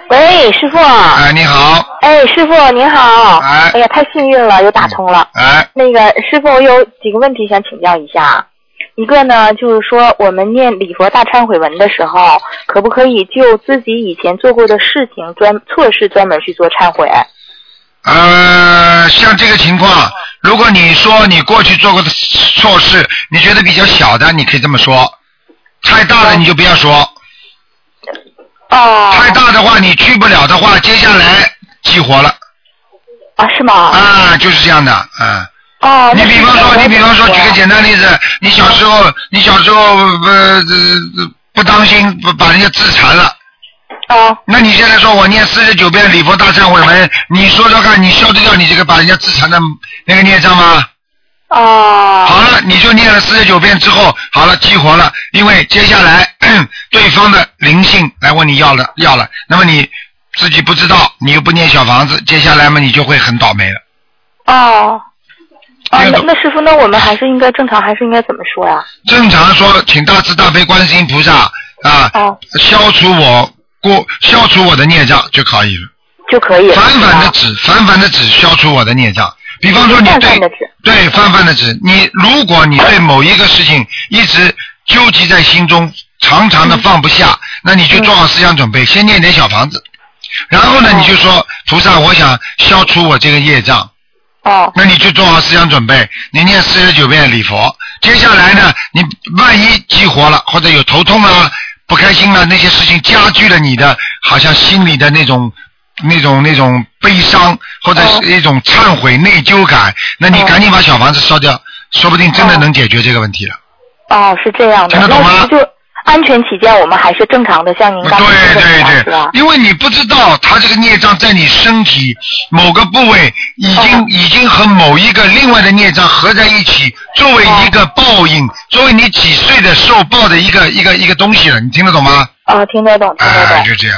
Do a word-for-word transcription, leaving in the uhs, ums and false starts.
喂，师傅。 哎，你好。 哎，师傅您好。 哎。 哎呀，太幸运了，又打通了。 哎。 那个师傅，我有几个问题想请教一下。一个呢，就是说我们念礼佛大忏悔文的时候，可不可以就自己以前做过的事情专错事专门去做忏悔？ 呃，像这个情况，如果你说你过去做过的错事，你觉得比较小的，你可以这么说；太大的你就不要说。 哦。 太大的话，你去不了的话，接下来激活了。 啊，是吗？ 啊，就是这样的，啊。 哦。 你比方说，你比方说，举个简单例子，你小时候，你小时候呃不当心把人家自残了。 哦。 那你现在说我念四十九遍礼佛大忏悔文，你说说看，你消得掉你这个把人家自残的那个孽障吗？ 哦。 好了，你就念了四十九遍之后，好了，激活了，因为接下来对方的灵性来问你要了要了，那么你自己不知道，你又不念小房子，接下来嘛你就会很倒霉了。 哦。啊，那那师傅，那我们还是应该正常，还是应该怎么说呀？ 正常说，请大慈大悲观世音菩萨啊， 哦、 消除我过消除我的孽障就可以了。 就可以了。 反反的指，反反的指，消除我的孽障。比方说你对泛泛对泛泛的指，你如果你对某一个事情一直纠集在心中，常常的放不下，嗯、那你就做好思想准备，嗯、先念点小房子，然后呢，哦、你就说菩萨，我想消除我这个业障。 哦。 那你就做好思想准备，你念四十九遍礼佛。接下来呢，你万一激活了，或者有头痛啊、不开心啊，那些事情加剧了你的，好像心里的那种、那种、那种悲伤，或者是一种忏悔、内疚感，那你赶紧把小房子烧掉，说不定真的能解决这个问题了。 哦，是这样的。 听得懂吗？ 安全起见，我们还是正常的，像您刚才说的对对对，因为你不知道他这个孽障在你身体某个部位已经、哦、已经和某一个另外的孽障合在一起，作为一个报应，哦、作为你几岁的受报的一个一个一个东西了，你听得懂吗？ 哦，听得懂，听得懂。 哎，就这样。